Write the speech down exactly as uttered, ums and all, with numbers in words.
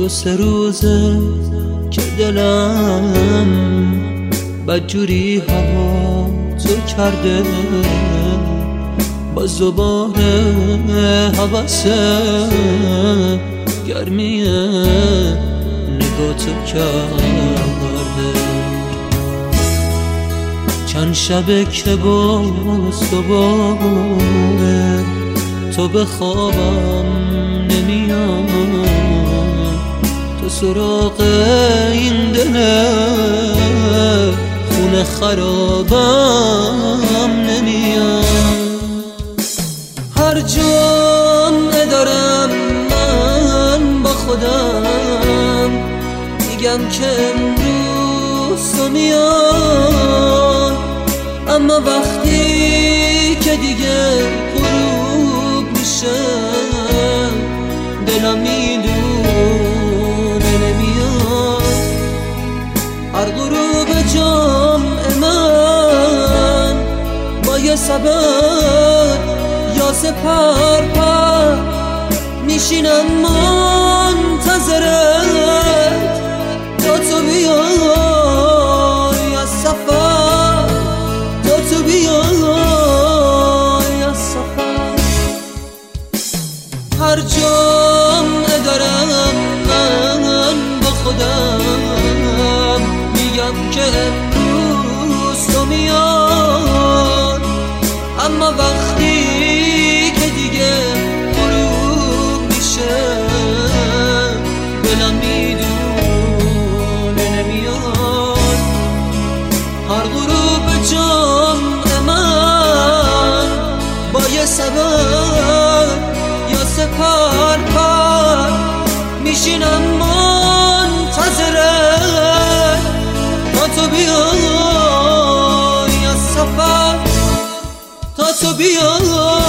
دو سه روزه که دلم بدجوری هوا تو کرده، باز دوباره حواسه گرمی نگاه تو کرده. چند شبه که باز دوباره تو به خوابم نمیاد، تو سراغ این دل خونه خرابم نمیاد. هر جمعه دارم من با خودم میگم که امروز تو میاد، اما وقتی که دیگه غروب میشه دلم میدونه نمیاد. هر غروب جمعه من با یه سبب یا سپر پر میشینم منتظرت تا تو بیای از سفر، تا تو بیای از سفر. هر جمعه دارم من با خودم میگم که امروز تو میاد، اما وقتی که دیگه غروب میشه دلم میدونه نمیاد. هر غروب جمعه من با یه سبب یا سپر پر میشینم منتظرت تا تو بیای از سفر، تا تو بیای